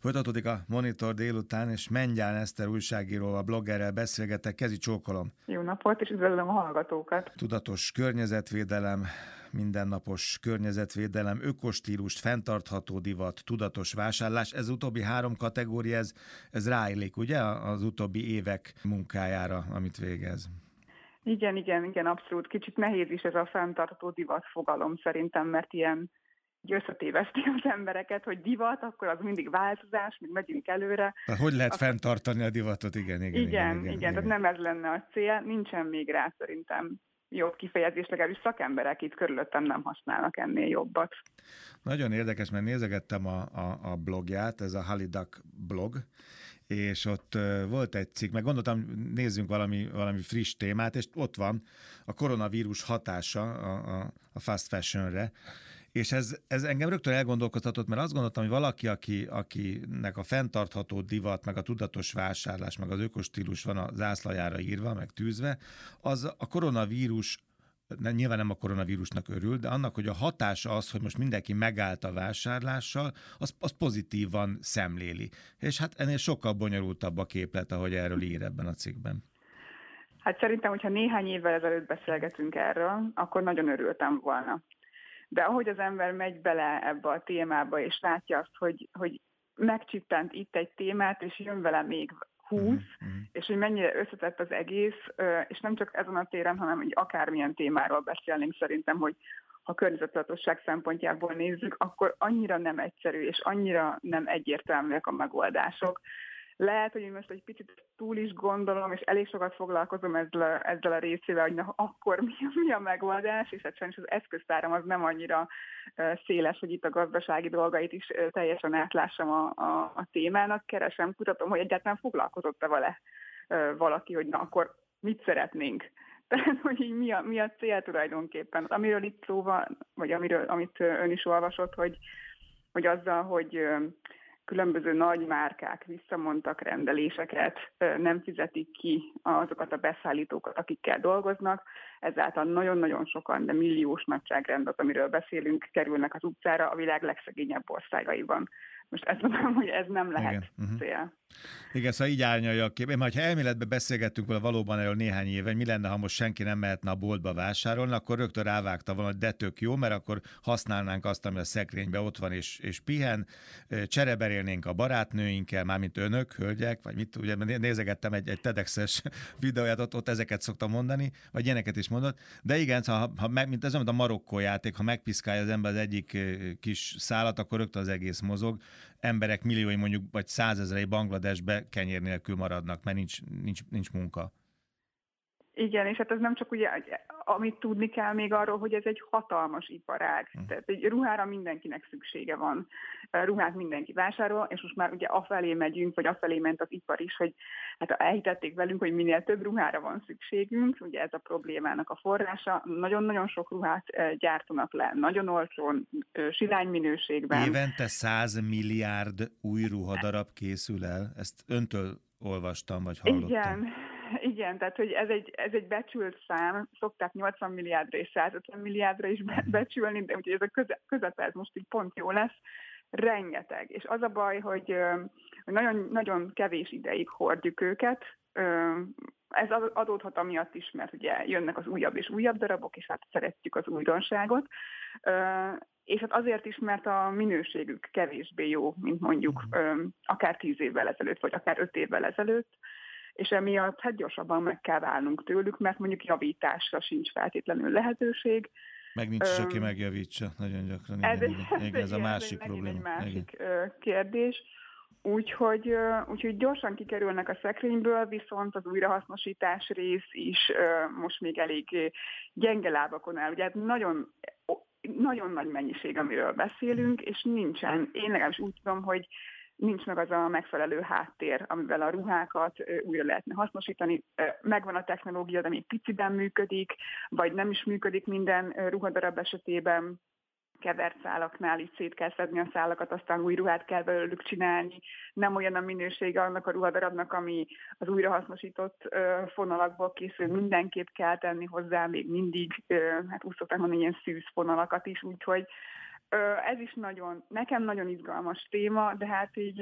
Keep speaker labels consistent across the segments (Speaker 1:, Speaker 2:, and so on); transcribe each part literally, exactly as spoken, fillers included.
Speaker 1: Folytatódik a Monitor délután, és Mengyán Eszter újságíróval, bloggerrel beszélgetek. Kezi csókolom.
Speaker 2: Jó napot, és üdvözlöm a hallgatókat.
Speaker 1: Tudatos környezetvédelem, mindennapos környezetvédelem, ökostílus, fenntartható divat, tudatos vásárlás. Ez utóbbi három kategória, ez, ez ráillik, ugye, az utóbbi évek munkájára, amit végez?
Speaker 2: Igen, igen, igen, abszolút. Kicsit nehéz is ez a fenntartható divat fogalom szerintem, mert ilyen összetéveszti az embereket, hogy divat, akkor az mindig változás, még megyünk előre.
Speaker 1: Tehát hogy lehet
Speaker 2: akkor...
Speaker 1: fenntartani a divatot? Igen, igen,
Speaker 2: igen, igen,
Speaker 1: igen, igen,
Speaker 2: igen, tehát nem ez lenne a cél, nincsen még rá szerintem jobb kifejezés, legalábbis szakemberek itt körülöttem nem használnak ennél jobbat.
Speaker 1: Nagyon érdekes, mert nézegettem a, a, a blogját, ez a Halidak blog, és ott volt egy cikk, meg gondoltam, nézzünk valami, valami friss témát, és ott van a koronavírus hatása a, a, a fast fashionre, és ez, ez engem rögtön elgondolkoztatott, mert azt gondoltam, hogy valaki, aki, akinek a fenntartható divat, meg a tudatos vásárlás, meg az ökostílus van a zászlajára írva, meg tűzve, az a koronavírus, nyilván nem a koronavírusnak örül, de annak, hogy a hatása az, hogy most mindenki megállt a vásárlással, az, az pozitívan szemléli. És hát ennél sokkal bonyolultabb a képlet, ahogy erről ír ebben a cikkben.
Speaker 2: Hát szerintem, hogyha néhány évvel ezelőtt beszélgetünk erről, akkor nagyon örültem volna. De ahogy az ember megy bele ebbe a témába, és látja azt, hogy, hogy megcsittent itt egy témát, és jön vele még húsz, mm-hmm. és hogy mennyire összetett az egész, és nem csak ezen a téren, hanem hogy akármilyen témáról beszélnénk szerintem, hogy ha környezettudatosság szempontjából nézzük, akkor annyira nem egyszerű, és annyira nem egyértelműek a megoldások. Lehet, hogy én most egy picit túl is gondolom, és elég sokat foglalkozom ezzel a, ezzel a részével, hogy na, akkor mi, mi a megoldás, és hát sajnos az eszköztáram az nem annyira uh, széles, hogy itt a gazdasági dolgait is uh, teljesen átlássam a, a, a témának. Keresem, kutatom, hogy egyáltalán foglalkozott-e vele uh, valaki, hogy na akkor mit szeretnénk. Tehát, hogy így mi a, mi a cél tulajdonképpen. Amiről itt szó van, vagy amiről, amit ön is olvasott, hogy, hogy azzal, hogy uh, különböző nagy márkák visszamondtak rendeléseket, nem fizetik ki azokat a beszállítókat, akikkel dolgoznak, ezáltal nagyon-nagyon sokan, de milliós nagyságrend az, amiről beszélünk, kerülnek az utcára a világ legszegényebb országaiban. Most ezt mondom, hogy ez nem lehet igen. Uh-huh. cél.
Speaker 1: Igen, szóval így árnyalja a kép. Én, ha elméletben beszélgettünk vele valóban erről néhány éve, mi lenne, ha most senki nem mehetne a boltba vásárolni, akkor rögtön rávágta volna, hogy de tök jó, mert akkor használnánk azt, ami a szekrényben ott van és, és pihen, csereberélnénk a barátnőinkkel, mármint önök, hölgyek, vagy mit, ugye nézegettem egy, egy TEDx-es videóját, ott, ott ezeket szoktam mondani, vagy ilyeneket is mondott, de igen, ha, ha meg, mint ez olyan, mint a Marokkó játék, ha megpiszkálja az ember az egyik kis szálat, akkor rögtön az egész mozog. Emberek milliói mondjuk, vagy százezrei Bangladesbe kenyér nélkül maradnak, mert nincs, nincs, nincs munka.
Speaker 2: Igen, és hát ez nem csak ugye, amit tudni kell még arról, hogy ez egy hatalmas iparág. Hm. Tehát egy ruhára mindenkinek szüksége van. Ruhát mindenki vásárol, és most már ugye afelé megyünk, vagy afelé ment az ipar is, hogy hát elhitették velünk, hogy minél több ruhára van szükségünk, ugye ez a problémának a forrása. Nagyon-nagyon sok ruhát gyártanak le, nagyon olcsón, silány minőségben.
Speaker 1: Évente száz milliárd új ruhadarab készül el? Ezt öntől olvastam, vagy hallottam.
Speaker 2: Igen. Igen, tehát hogy ez egy, ez egy becsült szám, szokták nyolcvan milliárdra és százötven milliárdra is becsülni, de úgyhogy ez a köze, közepe ez most így pont jó lesz. Rengeteg. És az a baj, hogy, hogy nagyon, nagyon kevés ideig hordjuk őket. Ez adódhat amiatt is, mert ugye jönnek az újabb és újabb darabok, és hát szeretjük az újdonságot. És hát azért is, mert a minőségük kevésbé jó, mint mondjuk akár tíz évvel ezelőtt, vagy akár öt évvel ezelőtt. És emiatt hát gyorsabban meg kell válnunk tőlük, mert mondjuk javításra sincs feltétlenül lehetőség.
Speaker 1: Meg nincs is, aki megjavítsa, nagyon gyakran.
Speaker 2: Ez,
Speaker 1: igen,
Speaker 2: ez,
Speaker 1: igen, ez
Speaker 2: egy,
Speaker 1: a másik
Speaker 2: ez
Speaker 1: probléma.
Speaker 2: egy másik
Speaker 1: igen.
Speaker 2: kérdés. Úgyhogy, úgyhogy gyorsan kikerülnek a szekrényből, viszont az újrahasznosítás rész is most még elég gyenge lábakon áll. Ugye hát nagyon, nagyon nagy mennyiség, amiről beszélünk, és nincsen, én legalábbis úgy tudom, hogy nincs meg az a megfelelő háttér, amivel a ruhákat újra lehetne hasznosítani. Megvan a technológia, de még piciben működik, vagy nem is működik minden ruhadarab esetében. Kevert szálaknál így szét kell szedni a szálakat, aztán új ruhát kell belőlük csinálni. Nem olyan a minősége annak a ruhadarabnak, ami az újrahasznosított fonalakból készül. Mindenképp kell tenni hozzá még mindig, hát úgy szokták mondani, ilyen szűzfonalakat is, úgyhogy Ez is nagyon, nekem nagyon izgalmas téma, de hát így...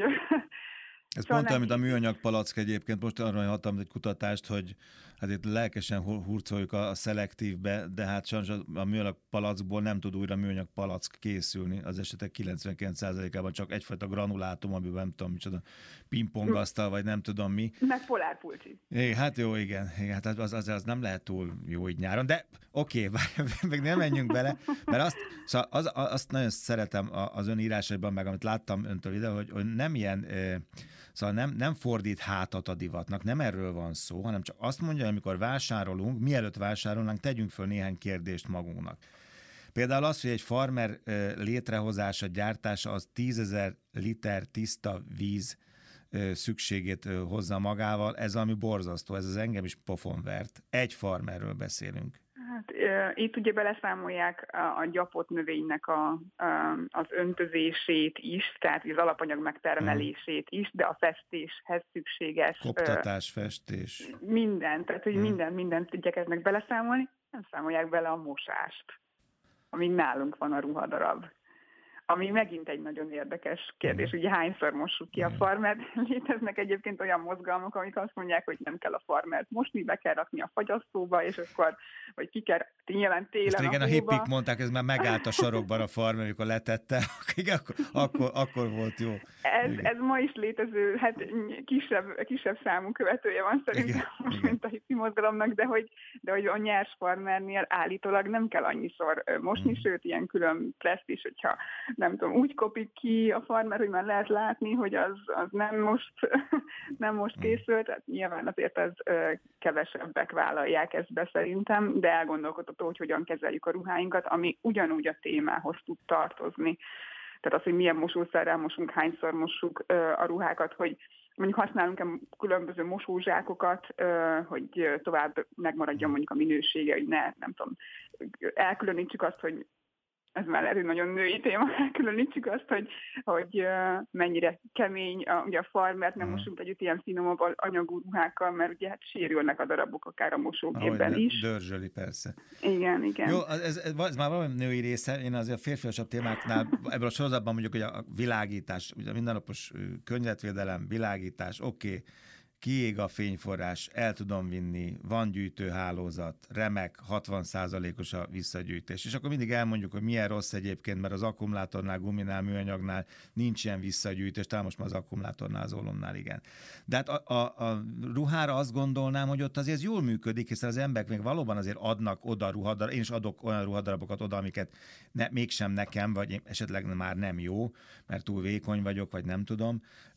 Speaker 1: Ez szóval pont olyan, mint a műanyag palack egyébként. Most arra hattam egy kutatást, hogy hát itt lelkesen hurcoljuk a, a szelektívbe, de hát sajnos a műanyag palackból nem tud újra műanyag palack készülni. Az esetek kilencvenkilenc százalékában csak egyfajta granulátum, amiben nem tudom micsoda, pingpongasztal, vagy nem tudom mi.
Speaker 2: Meg polárpulcsi.
Speaker 1: É, hát jó, igen. igen hát az, az, az nem lehet túl jó így nyáron, de oké, okay, meg nem menjünk bele, mert azt, szóval az, azt nagyon szeretem az ön írásaiban, meg amit láttam öntől ide, hogy, hogy nem ilyen... Szóval nem, nem fordít hátat a divatnak, nem erről van szó, hanem csak azt mondja, hogy amikor vásárolunk, mielőtt vásárolnánk, tegyünk föl néhány kérdést magunknak. Például az, hogy egy farmer létrehozása, gyártása az tízezer liter tiszta víz szükségét hozza magával, ez ami borzasztó, ez az engem is pofonvert. Egy farmerről beszélünk.
Speaker 2: Hát itt ugye beleszámolják a gyapott növénynek a, az öntözését is, tehát az alapanyag megtermelését is, de a festéshez szükséges...
Speaker 1: Koptatás, festés.
Speaker 2: Minden, tehát hogy hmm. minden, mindent igyekeznek beleszámolni, nem számolják bele a mosást, ami nálunk van a ruhadarab. Ami megint egy nagyon érdekes kérdés, ugye hányszor mossuk ki a farmert. Léteznek egyébként olyan mozgalmak, amik azt mondják, hogy nem kell a farmert mosni, be kell rakni a fagyasztóba, és akkor, vagy ki kell, nyilván télen
Speaker 1: ezt
Speaker 2: a
Speaker 1: igen, a,
Speaker 2: a
Speaker 1: hippik mondták, ez már megállt a sarokban a farmer, amikor letette, akkor, akkor, akkor volt jó.
Speaker 2: Ez, ez ma is létező, hát kisebb, kisebb számú követője van szerintem igen, most, igen. mint a hippi mozgalomnak, de hogy, de hogy a nyers farmernél állítólag nem kell annyiszor mosni, mm. sőt, ilyen külön preszt is, hogyha nem tudom, úgy kopik ki a farmer, hogy már lehet látni, hogy az, az nem most nem most készült, tehát nyilván azért az ö, kevesebbek vállalják ezt be szerintem, de elgondolkodható, hogy hogyan kezeljük a ruháinkat, ami ugyanúgy a témához tud tartozni. Tehát az, hogy milyen mosószerrel mosunk, hányszor mossuk ö, a ruhákat, hogy mondjuk használunk-e különböző mosózsákokat, ö, hogy tovább megmaradjon mondjuk a minősége, hogy ne, nem tudom, elkülönítsük azt, hogy ez már lehet, hogy nagyon női téma, elkülönítsük azt, hogy, hogy mennyire kemény a, ugye a farmert, nem mosunk együtt ilyen finomabb anyagú ruhákkal, mert ugye hát sérülnek a darabok akár a mosógépben is.
Speaker 1: Dörzsöli, persze.
Speaker 2: Igen, igen.
Speaker 1: Jó, ez, ez, ez már valami női része, én azért a férfiasabb témáknál, ebből a sorozatban mondjuk, hogy a világítás, ugye a mindennapos környezetvédelem, világítás, oké, okay, kiég a fényforrás, el tudom vinni, van gyűjtőhálózat, remek, hatvan százalékos a visszagyűjtés. És akkor mindig elmondjuk, hogy milyen rossz egyébként, mert az akkumulátornál, guminál, műanyagnál nincs ilyen visszagyűjtés, talán most már az akkumulátornál, az ólomnál igen. De hát a, a, a ruhára azt gondolnám, hogy ott azért jól működik, hiszen az emberek még valóban azért adnak oda ruhadarabokat, én is adok olyan ruhadarabokat oda, amiket ne, mégsem nekem, vagy esetleg már nem jó, mert túl vékony vagyok, vagy nem tudom.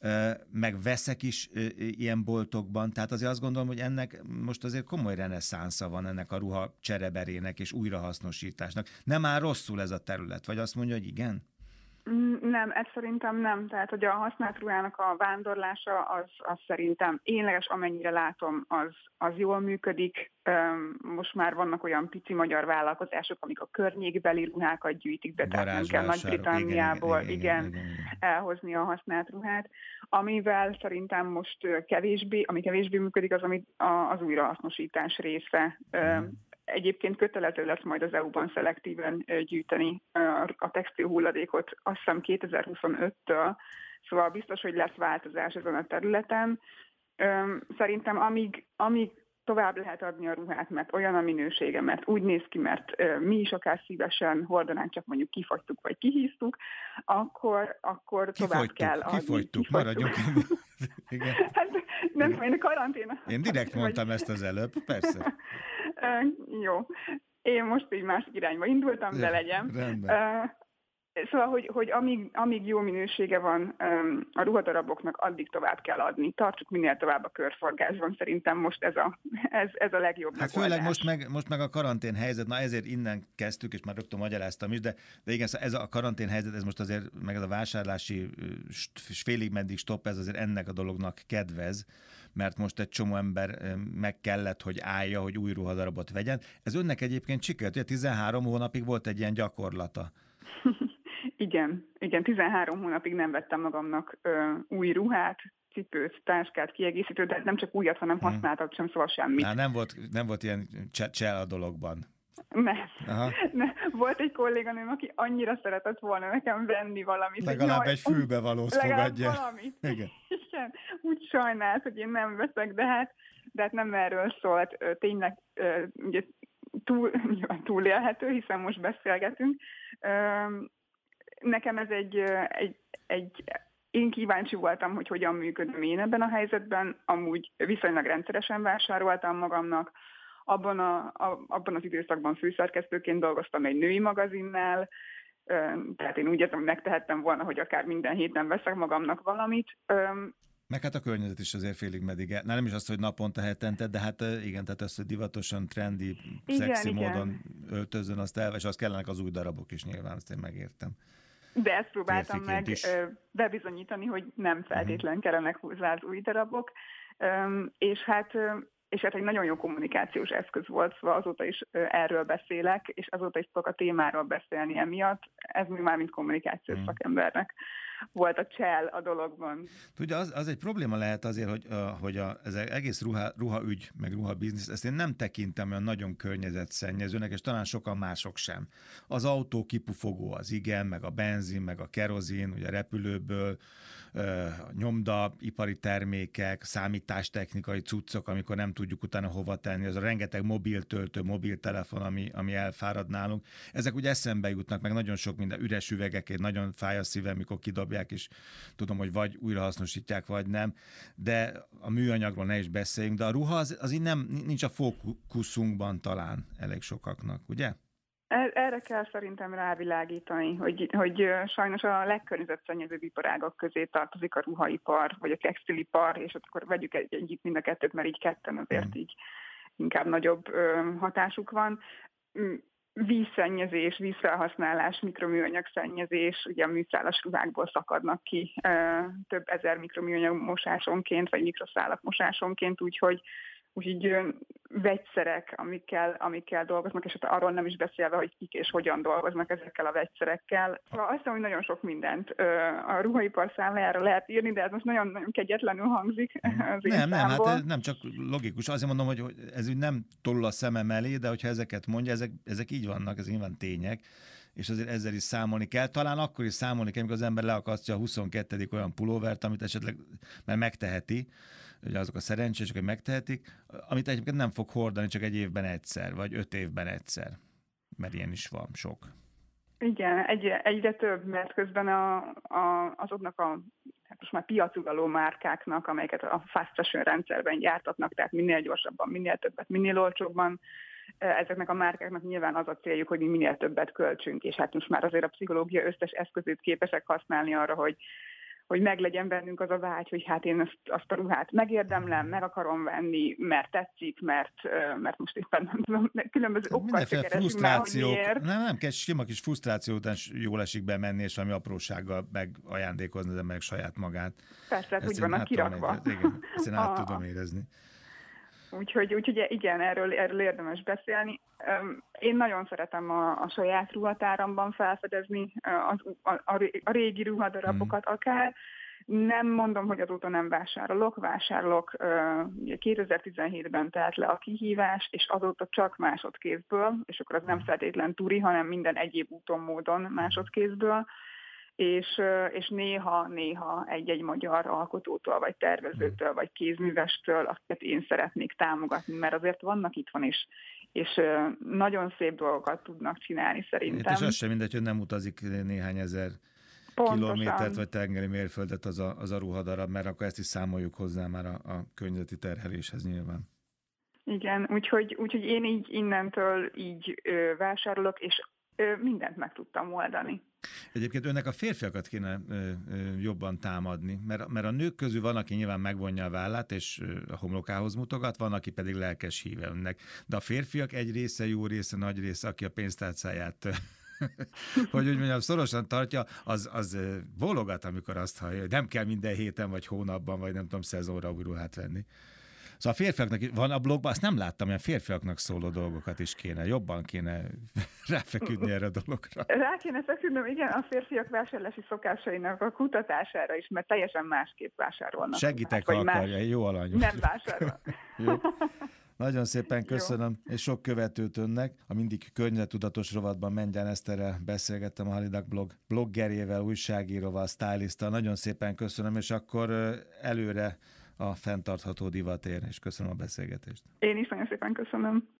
Speaker 1: Meg veszek is ilyen boltokban, tehát azért azt gondolom, hogy ennek most azért komoly reneszánsza van ennek a ruha csereberének és újrahasznosításnak. Nem áll rosszul ez a terület, vagy azt mondja, hogy igen?
Speaker 2: Nem, ez szerintem nem. Tehát, hogy a használt ruhának a vándorlása, az, az szerintem énleges, amennyire látom, az, az jól működik. Most már vannak olyan pici magyar vállalkozások, amik a környékbeli ruhákat gyűjtik be, tehát nem kell Nagy-Britanniából igen, igen, igen, igen, igen, elhozni a használt ruhát. Amivel szerintem most kevésbé, ami kevésbé működik, az ami az újrahasznosítás része. Hmm. Egyébként kötelező lesz majd az é u-ban szelektíven gyűjteni a textil hulladékot, azt hiszem kétezer-huszonöttől, szóval biztos, hogy lesz változás ezen a területen. Szerintem amíg, amíg tovább lehet adni a ruhát, mert olyan a minősége, mert úgy néz ki, mert mi is akár szívesen hordanánk, csak mondjuk kifagytuk vagy kihíztuk, akkor, akkor tovább kell adni.
Speaker 1: Kifagytuk, maradjunk.
Speaker 2: Igen. Hát nem tudom, én a karanténa.
Speaker 1: Én direkt mondtam ezt az előbb, persze.
Speaker 2: Jó. Én most így másik irányba indultam, de legyen. Rendben. Szóval, hogy, hogy amíg, amíg jó minősége van um, a ruhadaraboknak, addig tovább kell adni. Tartsuk minél tovább a körforgásban. Szerintem most ez a, ez, ez a legjobb
Speaker 1: hát megoldás. Főleg most meg, most meg a karantén helyzet, na ezért innen kezdtük, és már rögtön magyaráztam is, de, de igen, ez a karantén helyzet, ez most azért, meg ez a vásárlási félig meddig stopp, ez azért ennek a dolognak kedvez, mert most egy csomó ember meg kellett, hogy állja, hogy új ruhadarabot vegyen. Ez önnek egyébként sikerült, ugye tizenhárom hónapig volt egy ilyen gyakorlata.
Speaker 2: Igen, igen, tizenhárom hónapig nem vettem magamnak ö, új ruhát, cipőt, táskát, kiegészítőt, de nem csak újat, hanem használtat sem, szóval semmit.
Speaker 1: Na, nem volt, nem volt ilyen csel a dologban.
Speaker 2: Nem. nem. Volt egy kolléganőm, aki annyira szeretett volna nekem venni valamit.
Speaker 1: Legalább egy fülbevalót fogadja.
Speaker 2: Valamit. Igen. Igen. Úgy sajnált, hogy én nem veszek, de hát, de hát nem erről szólt. Tényleg ugye, túl, túlélhető, hiszen most beszélgetünk. Nekem ez egy, egy, egy én kíváncsi voltam, hogy hogyan működöm én ebben a helyzetben. Amúgy viszonylag rendszeresen vásároltam magamnak. Abban, a, a, abban az időszakban főszerkesztőként dolgoztam egy női magazinnál, tehát én úgy érzem, hogy megtehettem volna, hogy akár minden héten veszek magamnak valamit.
Speaker 1: Meg hát a környezet is azért félig meddig. Na, nem is azt, hogy naponta, hetente, de hát igen, tehát az, hogy divatosan, trendi, igen, szexi igen. módon öltözön, azt el, és azt kellenek az új darabok is nyilván, azt én megértem.
Speaker 2: De ezt próbáltam meg is bebizonyítani, hogy nem feltétlenül kellenek hozzá az új darabok, és hát és hát egy nagyon jó kommunikációs eszköz volt, szóval azóta is erről beszélek, és azóta is tudok a témáról beszélni emiatt. Ez még már mint kommunikációs hmm. szakembernek volt a csel a dologban.
Speaker 1: Tudja, az, az egy probléma lehet azért, hogy, hogy a, ez egész ruha, ruhaügy, meg ruhabiznisz, ezt én nem tekintem olyan nagyon környezetszennyezőnek, és talán sokan mások sem. Az autó kipufogó az igen, meg a benzin, meg a kerozin, ugye repülőből, a nyomda, ipari termékek, számítástechnikai cuccok, amikor nem tudjuk utána hova tenni, az a rengeteg mobiltöltő, mobiltelefon, ami, ami elfárad nálunk. Ezek ugye eszembe jutnak, meg nagyon sok minden üres üvegekért, nagyon fáj a szívem, mikor kidobják, és tudom, hogy vagy újrahasznosítják, vagy nem, de a műanyagról ne is beszéljünk, de a ruha az, az így nem, nincs a fókuszunkban talán elég sokaknak, ugye?
Speaker 2: Erre kell szerintem rávilágítani, hogy, hogy sajnos a legkörnyezetszennyezőbb iparágak közé tartozik a ruhaipar, vagy a textilipar, és akkor vegyük egy, együtt mind a kettőt, mert így ketten azért így inkább nagyobb hatásuk van. Vízszennyezés, vízfelhasználás, mikroműanyag szennyezés, ugye a műszálas ruhákból szakadnak ki több ezer mikroműanyag mosásonként, vagy mikroszálak mosásonként, úgyhogy úgyhogy vegyszerek, amikkel, amikkel dolgoznak, és hát arról nem is beszélve, hogy kik és hogyan dolgoznak ezekkel a vegyszerekkel. Szóval azt hiszem, hogy nagyon sok mindent a ruhaipar számlájára lehet írni, de ez most nagyon-nagyon kegyetlenül hangzik az én
Speaker 1: Nem, nem,
Speaker 2: számból.
Speaker 1: hát nem csak logikus. Azért mondom, hogy ez úgy nem tolul a szemem elé, de hogyha ezeket mondja, ezek, ezek így vannak, ezek nyilván tények, és azért ezzel is számolni kell. Talán akkor is számolni kell, amikor az ember leakasztja a huszonkettedik olyan pulóvert, amit esetleg mert megteheti, ugye azok a szerencsések, hogy megtehetik, amit egyébként nem fog hordani csak egy évben egyszer, vagy öt évben egyszer, mert ilyen is van sok.
Speaker 2: Igen, egyre, egyre több, mert közben a, a, azoknak a hát most már piacuraló márkáknak, amelyeket a fast fashion rendszerben gyártatnak, tehát minél gyorsabban, minél többet, minél olcsóbban, ezeknek a márkáknak nyilván az a céljuk, hogy mi minél többet költsünk, és hát most már azért a pszichológia összes eszközét képesek használni arra, hogy hogy meglegyen bennünk az a vágy, hogy hát én azt, azt a ruhát megérdemlem, meg akarom venni, mert tetszik, mert, mert most éppen nem tudom, különböző okkal se keresünk már, hogy miért.
Speaker 1: Nem, nem kell, sima kis frusztráció után jól esik bemenni, és valami aprósággal megajándékozni az emberek saját magát.
Speaker 2: Persze, hát úgy vannak kirakva.
Speaker 1: Igen, ezt én át tudom érezni.
Speaker 2: Úgyhogy, úgyhogy igen, erről, erről érdemes beszélni. Én nagyon szeretem a, a saját ruhatáramban felfedezni az, a, a, a régi ruhadarabokat mm. akár. Nem mondom, hogy azóta nem vásárolok. Vásárolok, kétezer-tizenhétben telt le a kihívás, és azóta csak másodkézből, és akkor az nem feltétlen turi, hanem minden egyéb úton, módon másodkézből. És, és néha-néha egy-egy magyar alkotótól, vagy tervezőtől, vagy kézművestől, azt én szeretnék támogatni, mert azért vannak itt van is, és nagyon szép dolgokat tudnak csinálni szerintem.
Speaker 1: És az sem mindegy, hogy nem utazik néhány ezer Pontosan. kilométert, vagy tengeri mérföldet az a, az a ruhadarab, mert akkor ezt is számoljuk hozzá már a, a környezeti terheléshez nyilván.
Speaker 2: Igen, úgyhogy, úgyhogy én így innentől így ö, vásárolok, és ö, mindent meg tudtam oldani.
Speaker 1: Egyébként önnek a férfiakat kéne ö, ö, jobban támadni, mert, mert a nők közül van, aki nyilván megvonja a vállát, és a homlokához mutogat, van, aki pedig lelkes híve önnek. De a férfiak egy része, jó része, nagy része, aki a pénztárcáját, hogy úgy mondjam, szorosan tartja, az, az bólogat, amikor azt hallja, hogy nem kell minden héten, vagy hónapban, vagy nem tudom, szezonra új ruhát venni. Szóval a férfiaknak van a blogban, azt nem láttam, hogy a férfiaknak szóló dolgokat is kéne, jobban kéne ráfeküdni erre a dologra.
Speaker 2: Rá kéne feküdnöm, igen, a férfiak vásárlási szokásainak a kutatására is, mert teljesen másképp vásárolnak.
Speaker 1: Segítek, ha akarja, jó alany.
Speaker 2: Nem vásárol.
Speaker 1: Jó. Nagyon szépen köszönöm, jó. És sok követőt önnek. A mindig környezettudatos rovatban Mengyán Eszterrel beszélgettem, a Halidak blog bloggerével, újságíróval, stylisttal. Nagyon szépen köszönöm, és akkor előre a fenntartható divatért, és köszönöm a beszélgetést.
Speaker 2: Én is nagyon szépen köszönöm.